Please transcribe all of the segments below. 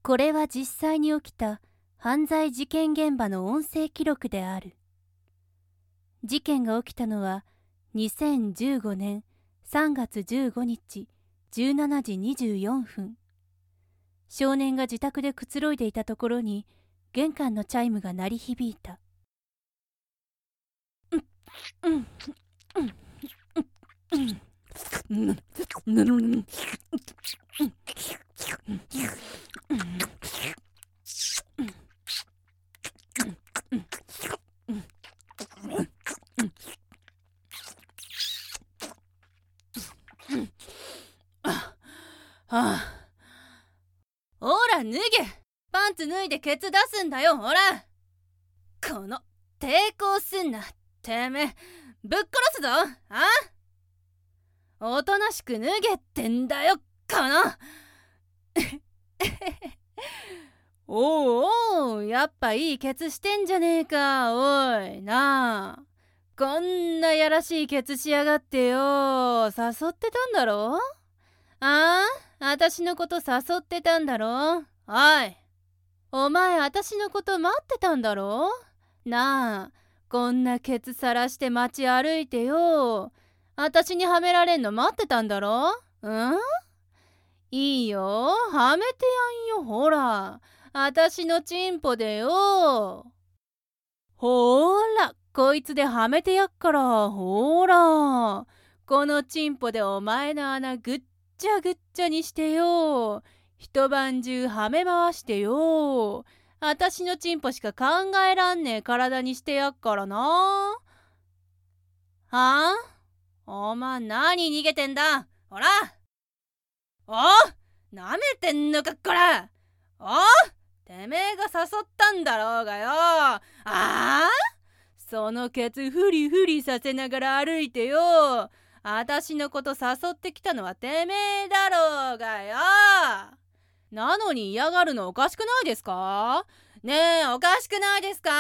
これは実際に起きた犯罪事件現場の音声記録である。事件が起きたのは2015年3月15日17時24分。少年が自宅でくつろいでいたところに玄関のチャイムが鳴り響いた。 ほら脱げ、パンツ脱いでケツ出すんだよ。ほら、この抵抗すんな、てめえぶっ殺すぞ。おとなしく脱げってんだよ、このおうおう、やっぱいいケツしてんじゃねえか。おいなあ、こんなやらしいケツしやがってよ。誘ってたんだろ。私のこと誘ってたんだろ。おい、お前私のこと待ってたんだろ。なあ、こんなケツさらして街歩いてよ。私にはめられんの待ってたんだろ。いいよ、はめてやんよ。ほら、私のチンポでよ。ほら、こいつではめてやっから。ほら、このチンポでお前の穴ぐっちゃぐっちゃにしてよ。一晩中はめ回してよ。私のチンポしか考えらんねえ体にしてやっからな。お前何逃げてんだ。ほら、なめてんのかこら。てめえが誘ったんだろうがよ。そのケツフリフリさせながら歩いてよ。私のこと誘ってきたのはてめえだろうがよ。なのに嫌がるのおかしくないですか。ねえ、おかしくないですか。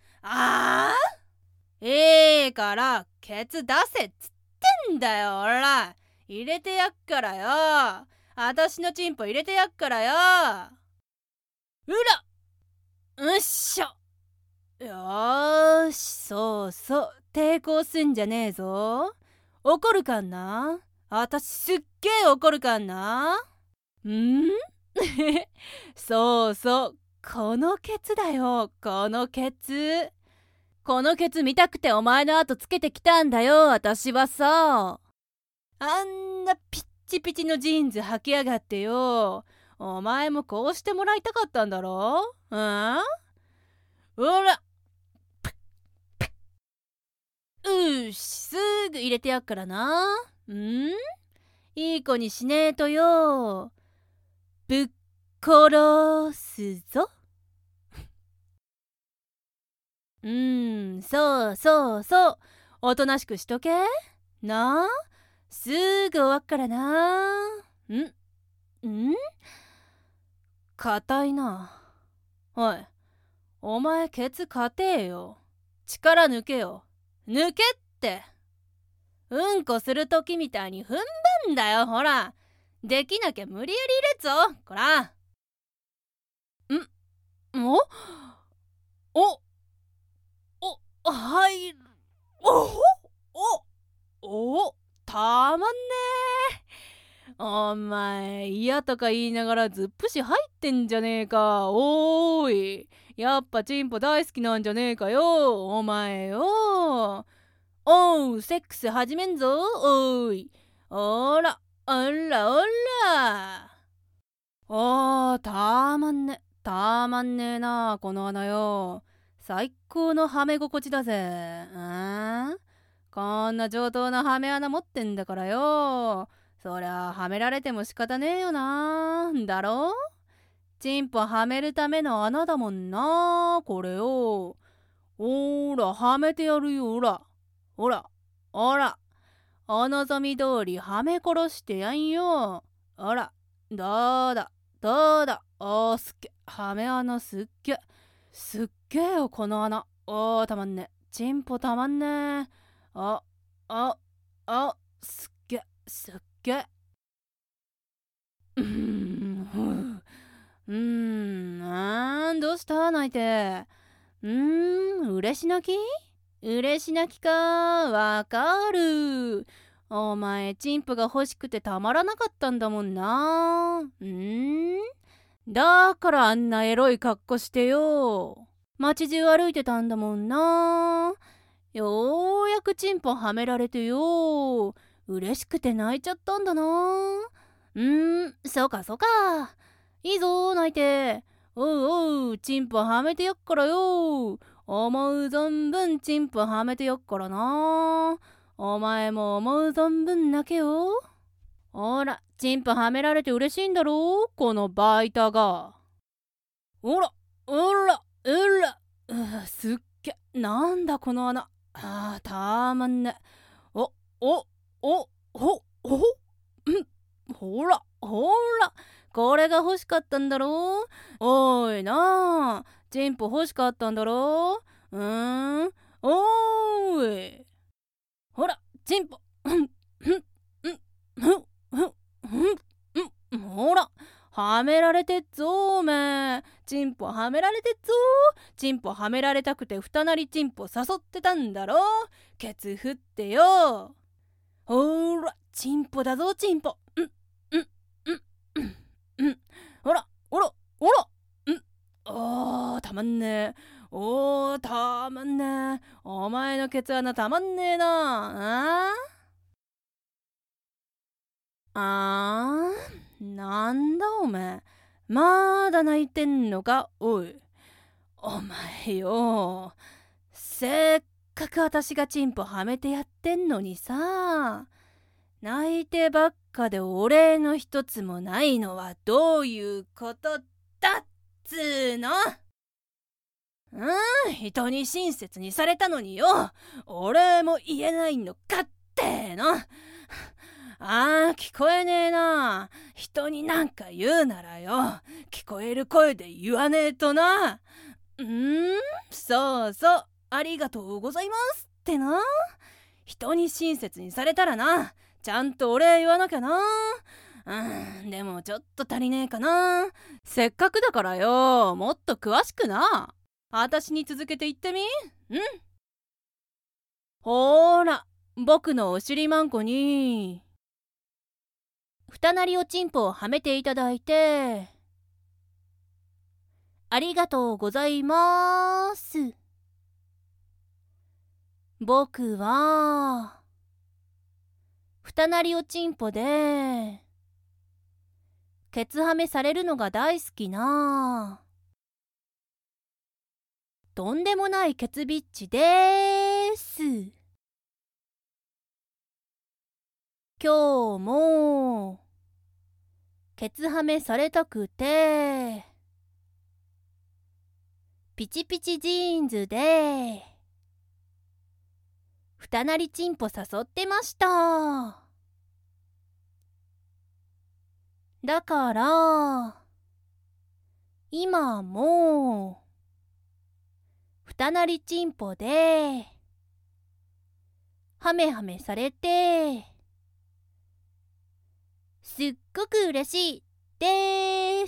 からケツ出せっつってんだよ。ほら、入れてやっからよ。私のチンポ入れてやっからよ。うっしょ。よーし、そうそう、抵抗すんじゃねえぞ。怒るかんな。私すっげえ怒るかんな。そうそう、このケツだよ、このケツ。このケツ見たくてお前の後つけてきたんだよ、私はさ。あんなピッチピチのジーンズ履きやがってよ。お前もこうしてもらいたかったんだろ。ほら、すぐ入れてやっからな。いい子にしねえとよ。ぶっ殺すぞ。そうそうそう。おとなしくしとけ。なあ、すぐ終わっからな。硬いな。おい、お前ケツ硬えよ。力抜けよ。抜けって。うんこするときみたいに踏んだんだよ。ほら、できなきゃ無理やり入れっぞ。こら。入る。たまんねえ。お前、嫌とか言いながらずっぷし入ってんじゃねえか。おーい。やっぱチンポ大好きなんじゃねえかよ。お前よ。セックス始めんぞ。おーい。おら、おらおら。たまんね。たまんねえな、この穴よ。最高のはめ心地だぜ。こんな上等なはめ穴持ってんだからよ。そりゃはめられても仕方ねえよな。だろ。チンポはめるための穴だもんな、これよ。ほら、はめてやるよ。ほら。ほら。ほら。お望み通りはめ殺してやんよ。ほら。どうだ。どうだ。すっげ。はめ穴すっげ。すっげえよ、この穴。たまんね。チンポたまんね。すっげ。すっげ。 どうした泣いて。嬉し泣き？嬉し泣きか、わかる。お前チンポが欲しくてたまらなかったんだもんな。だからあんなエロい格好してよ。街中歩いてたんだもんな。ようやくチンポはめられてよ。嬉しくて泣いちゃったんだな。そうかそうか。いいぞ泣いて。おうおう、チンポはめてやっからよ。思う存分チンポはめてやっからな。お前も思う存分泣けよ。ほら、チンポはめられて嬉しいんだろこのバイタが。ほら、すっげ、なんだこの穴。たまんね。お、お、お、ほ、ほ、ほら、これが欲しかったんだろ。おいなあ、チンポ欲しかったんだろ。おーい。ほら、チンポ。ほら、はめられてっぞおめ。チンポはめられてっぞ。チンポはめられたくて二なりチンポ誘ってたんだろ。ケツ振ってよ。ほら、チンポだぞチンポ。ほら、たまんねえ。たまんねえ。お前のケツ穴たまんねえな。なんだおめえ。まだ泣いてんのかおい。お前よ。せっかく私がチンポはめてやってんのにさ。泣いてばっかでお礼の一つもないのはどういうことだっつーの。人に親切にされたのによ。お礼も言えないのかっての。聞こえねえな。人になんか言うならよ、聞こえる声で言わねえとな。そうそう、ありがとうございますってな。人に親切にされたらな、ちゃんとお礼言わなきゃな。でもちょっと足りねえかな。せっかくだからよ、もっと詳しくな。私に続けて言ってみ。ほーら、僕のお尻マンコに二なりおちんぽをはめていただいてありがとうございます。僕は二なりおちんぽでケツはめされるのが大好きなとんでもないケツビッチです。今日もケツはめされたくてピチピチジーンズで二なりチンポ誘ってました。だから今も二なりチンポでハメハメされてすっごく嬉しいです。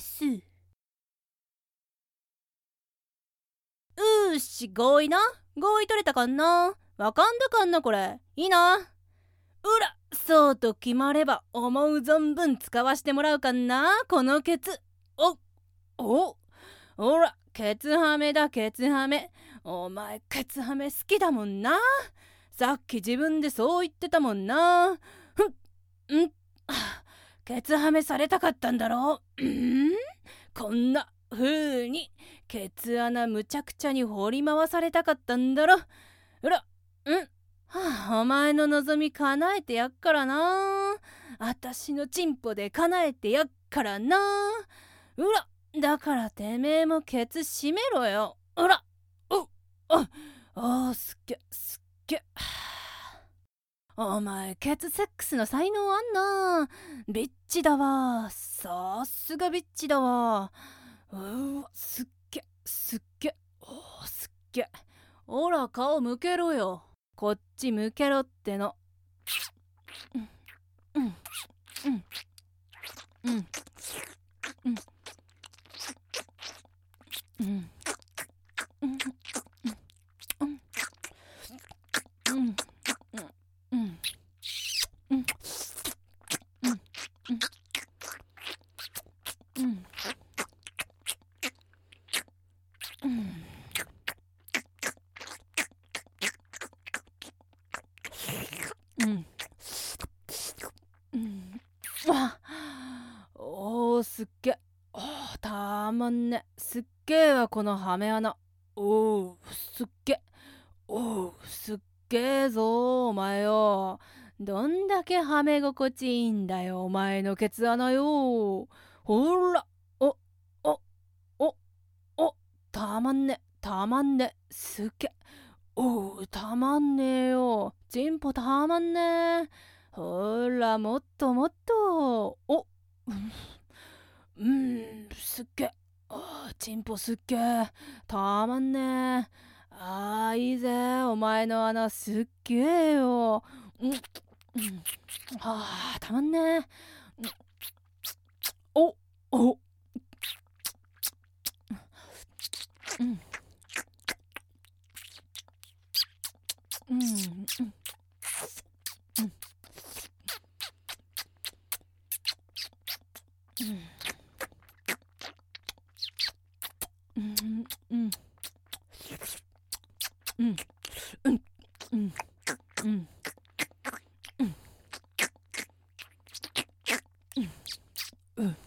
合意な。合意取れたかんな。わかんだかんなこれ。いいな。そうと決まれば思う存分使わしてもらうかんなこのケツ。ほら、ケツハメだケツハメ。お前ケツハメ好きだもんな。さっき自分でそう言ってたもんな。ケツハメされたかったんだろう。こんな風にケツ穴むちゃくちゃに掘り回されたかったんだろ。お前の望み叶えてやっからな。あたしのチンポで叶えてやっからな。だからてめえもケツ閉めろよ。すっげ。お前ケツセックスの才能あんな。ビッチだわ。さすがビッチだわ。すっげ。すっげ。ほら顔向けろよ。こっち向けろっての。 うんうんうんうんうんうんうんうんあおーすっげたまんねすっげえわこのハメ穴おーすっげおーすっげえぞお前よどんだけはめ心地いいんだよお前のケツ穴よほらおおおおたまんねたまんねすっげおうたまんねえよチンポたまんねえほらもっともっとすっげチンポすっげたまんねえいいぜお前の穴すっげえよたまんねえおおうんうんうんうんうんうんうんうんうんうん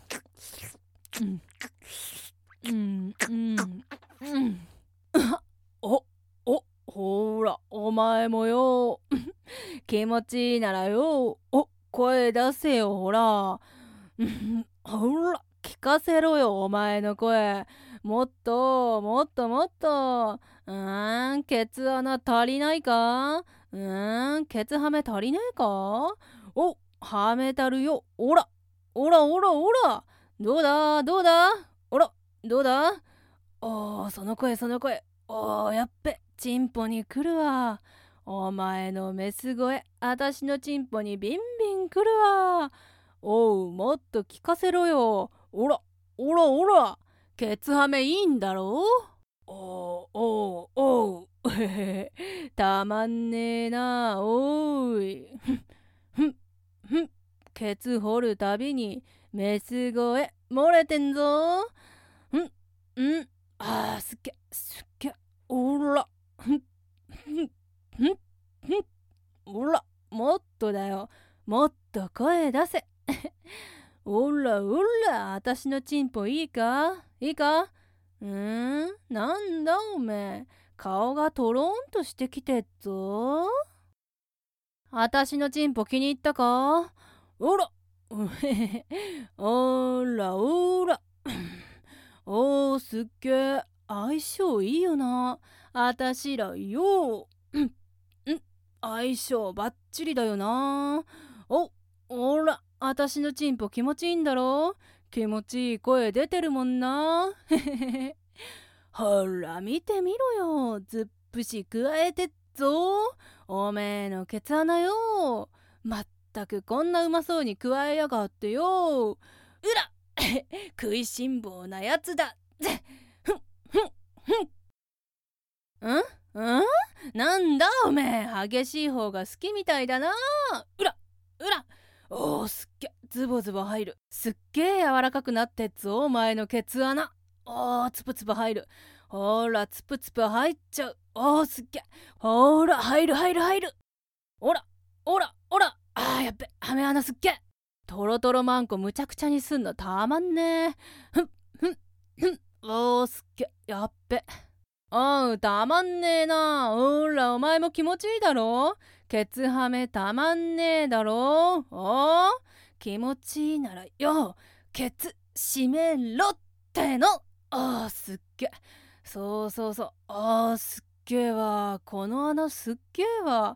うんうんおほらお前もよ気持ちいいならよ声出せよほらほら聞かせろよお前の声もっともっともっとケツ穴足りないかケツはめ足りねえかはめたるよおらおらおらおらどうだどうだおらどうだその声その声やっべチンポに来るわお前のメス声あたしのチンポにビンビン来るわもっと聞かせろよおらおらおらケツはめいいんだろへへたまんねえなおーいふんふんケツ掘るたびにメス声漏れてんぞすっげすっげおらふんふんふんふんおらもっとだよもっと声出せおらおらあたしのチンポいいかいいかなんだおめえ顔がトロンとしてきてっぞあたしのチンポ気に入ったかおらおらおらすっげえ相性いいよなあたしらよ相性バッチリだよなおらあたしのチンポ気持ちいいんだろ気持ちいい声出てるもんなほら見てみろよずっぷしくわえてっぞおめえのケツ穴よまったくこんなうまそうにくわえやがってよら食いしん坊なやつだふんふんふんなんだおめえ激しい方が好きみたいだなうらすっげズボズボ入るすっげえ柔らかくなってっぞお前のケツ穴つぶつぶ入るほらつぶつぶ入っちゃうすっげほら入るおらやっべはめ穴すっげトロトロマンコむちゃくちゃにすんのたまんねえすっげやっべたまんねえなほらお前も気持ちいいだろケツはめたまんねえだろ気持ちいいならよケツ閉めろってのすっげそうすっげえわこの穴すっげえわ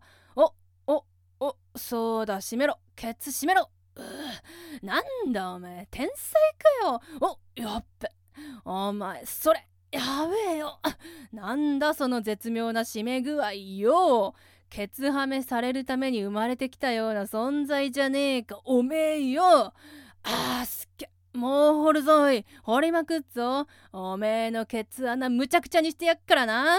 そうだ閉めろケツ閉めろなんだおめえ天才かよやっべお前それやべえよなんだその絶妙な締め具合よケツはめされるために生まれてきたような存在じゃねえかおめえよすっげもう掘るぞい。掘りまくっぞ。おめえのケツ穴むちゃくちゃにしてやっからな。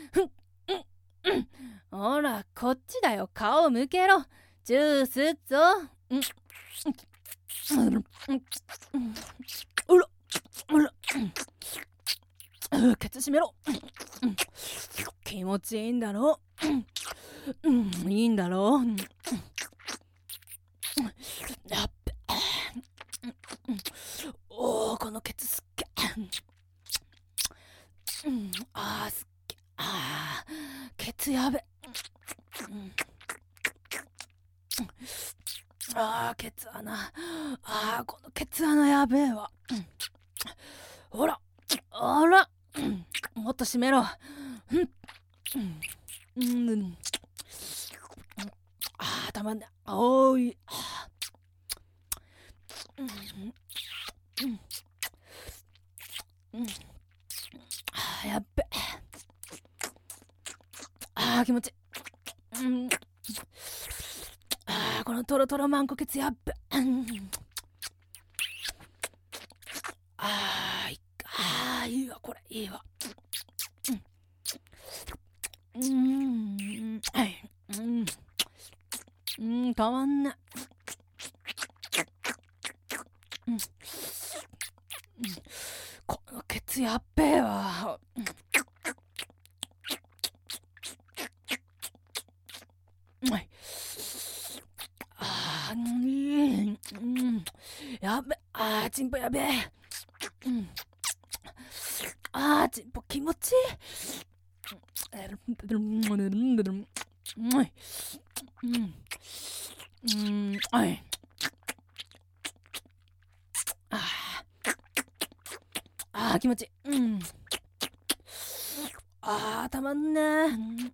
ほら、こっちだよ。顔向けろ。ジュースっぞ。うら、うら。ケツ閉めろ。気持ちいいんだろ。いいんだろ。やっべ。おお、このケツすっげ。あーすっげ。あー、ケツやべ。あー、ケツ穴。あー、このケツ穴やべえわ。ほら、あら、もっと閉めろ。あー、たまんね。おーい。やっべ。あー、気持ちいい。あー、このトロトロマンコケツやっべ。あー、いいわ、これいいわ。たまんね。このケツやっべえわ。やべ。チンポやべえ。チンポ気持ちいい。気持ちいい。たまんね。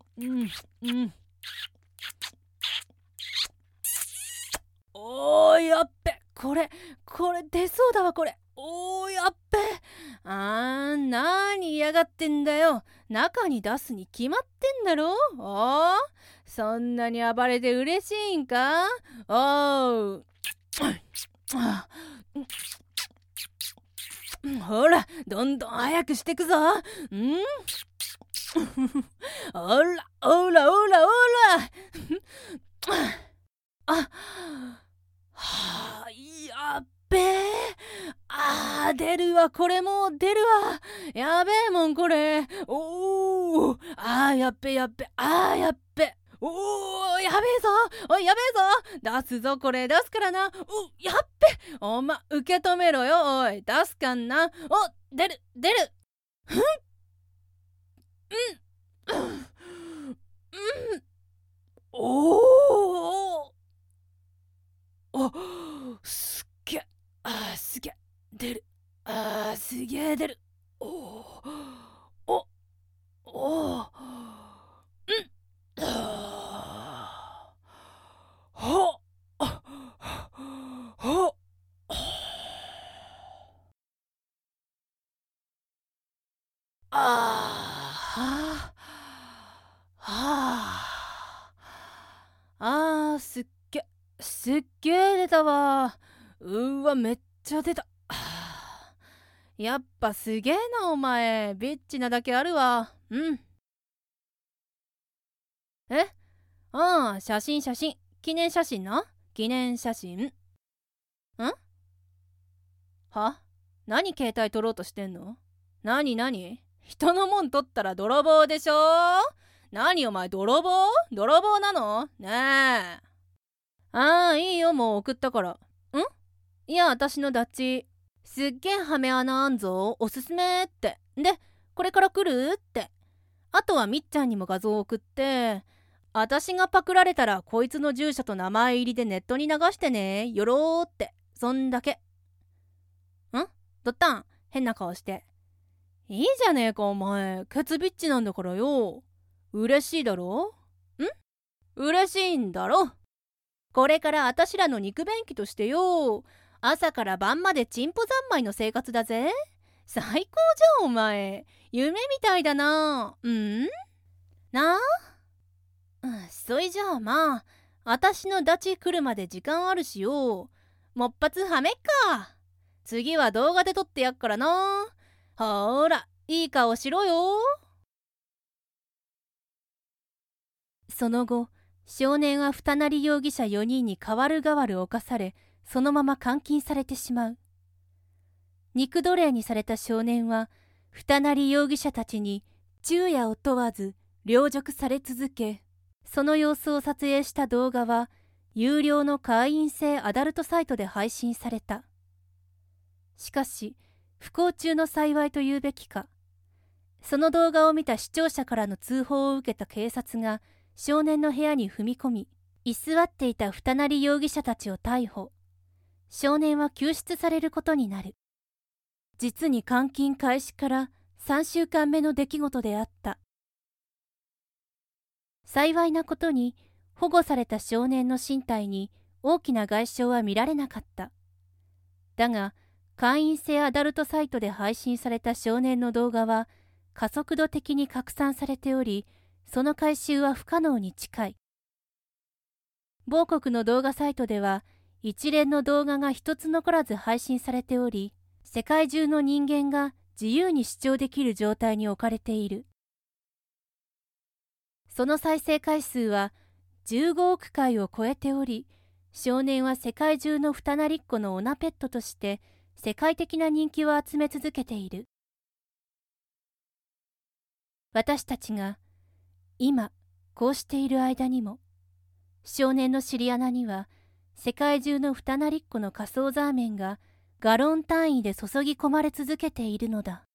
おー、やっべ。これ出そうだわ、これ。おー、やっべ。なに嫌がってんだよ。中に出すに決まってんだろ。そんなに暴れて嬉しいんか。おう。ほら、どんどん早くしてくぞ。おらおらおらおら。やっべえ。出るわ、これもう出るわ。やべえもん、これ。おー、やっべ。やっべ。やっべ。おー、やべえぞ。おい、やべえぞ。出すぞ、これ出すからな。やっべ。受け止めろよ。おい、出すかんな。出る。すっげえ。すげえ出る。すげえ出る。すっげえ出たわ。めっちゃ出た。やっぱすげえな、お前。ビッチなだけあるわ。写真。記念写真な。記念写真。何携帯撮ろうとしてんの。何人のもん撮ったら泥棒でしょ。何お前、泥棒なのねえ。いいよ、もう送ったから。いや、私のダッチ。すっげえハメ穴あんぞ。おすすめって。で、これから来るって。あとはみっちゃんにも画像送って、私がパクられたらこいつの住所と名前入りでネットに流してね。よろーって。そんだけ。どったん変な顔して。いいじゃねえか、お前。ケツビッチなんだからよ。嬉しいだろ。嬉しいんだろ。これからあたしらの肉便器としてよ。朝から晩までチンポ三昧の生活だぜ。最高じゃん、お前。夢みたいだな。なあ。そいじゃあまあ、あたしのダチ来るまで時間あるしよ。もっぱつはめっか。 次は動画で撮ってやっからな。ほーら、いい顔しろよ。 その後、少年は二成容疑者4人に代わる代わる侵され、そのまま監禁されてしまう。肉奴隷にされた少年は、二成容疑者たちに昼夜を問わず凌辱され続け、その様子を撮影した動画は、有料の会員制アダルトサイトで配信された。しかし、不幸中の幸いと言うべきか、その動画を見た視聴者からの通報を受けた警察が少年の部屋に踏み込み、居座っていた二成容疑者たちを逮捕。少年は救出されることになる。実に監禁開始から3週間目の出来事であった。幸いなことに、保護された少年の身体に大きな外傷は見られなかった。だが、会員制アダルトサイトで配信された少年の動画は加速度的に拡散されており、その回収は不可能に近い。某国の動画サイトでは、一連の動画が一つ残らず配信されており、世界中の人間が自由に視聴できる状態に置かれている。その再生回数は15億回を超えており、少年は世界中の二成っ子のオナペットとして世界的な人気を集め続けている。私たちが今こうしている間にも、少年の尻穴には世界中の二成っ子の仮想ザーメンがガロン単位で注ぎ込まれ続けているのだ。